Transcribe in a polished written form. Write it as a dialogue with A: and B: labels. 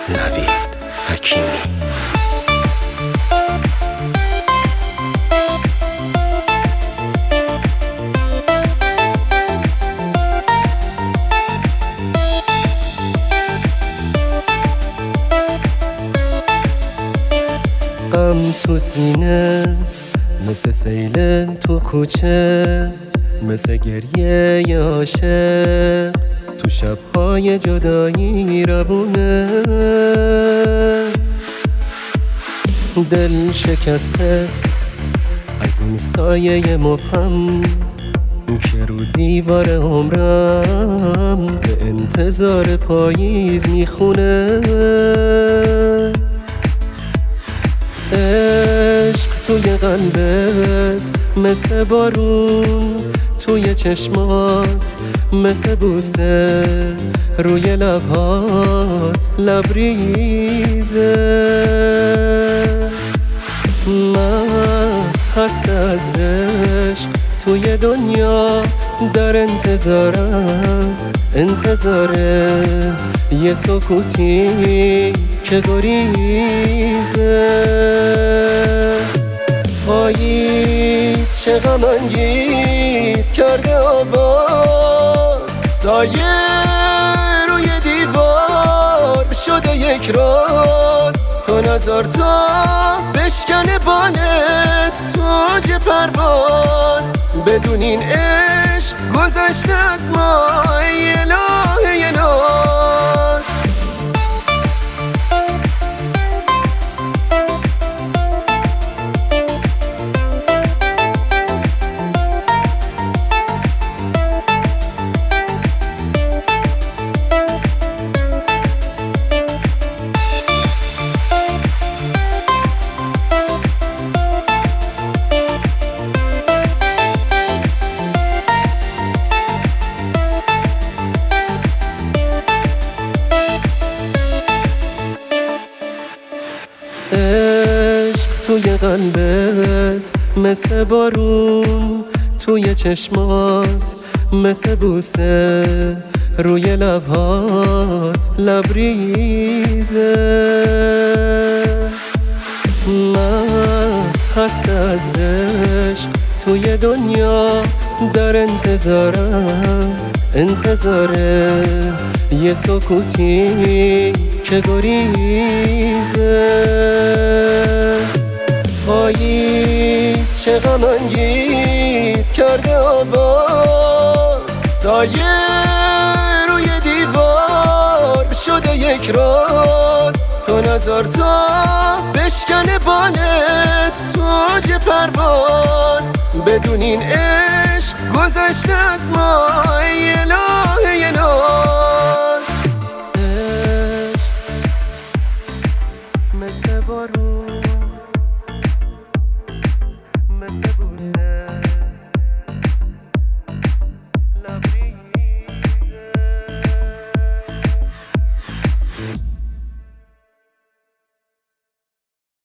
A: نوید حکیمی.
B: غم تو سینه مثل سیل تو کوچه، مثل گریه عاشق تو شب‌های جدایی روونه. دل شکسته از این سایه مبهم که رو دیوار عمرم به انتظار پاییز میخونه. عشق توی قلبت مثل بارون، توی چشمات مثل بوسه، روی لبهات لبریزه. من خسته از عشق توی دنیا در انتظارم، انتظاره یه سکوتی که گریزه. پاییز چه غم انگیز کرده آواز، سایه روی دیوار شده یک راز. تو نظر تا بشکنه بالت توج پرواز، بدون این عشق گذشته از ما الهه ناز. عشق توی قلبت مثل بارون، توی چشمات مثل بوسه، روی لبهات لبریزه. من خسته از عشق توی دنیا در انتظارم، انتظاره یه سکوتی که گریزه. پاییز چه غم انگیز کرده آواز، سایه روی دیوار شده یک راز. تو نظر تا بشکنه بالت توج پرواز، بدون این عشق گذشته از ما الهه ناز. عشق مثل بارون، مثل بوسه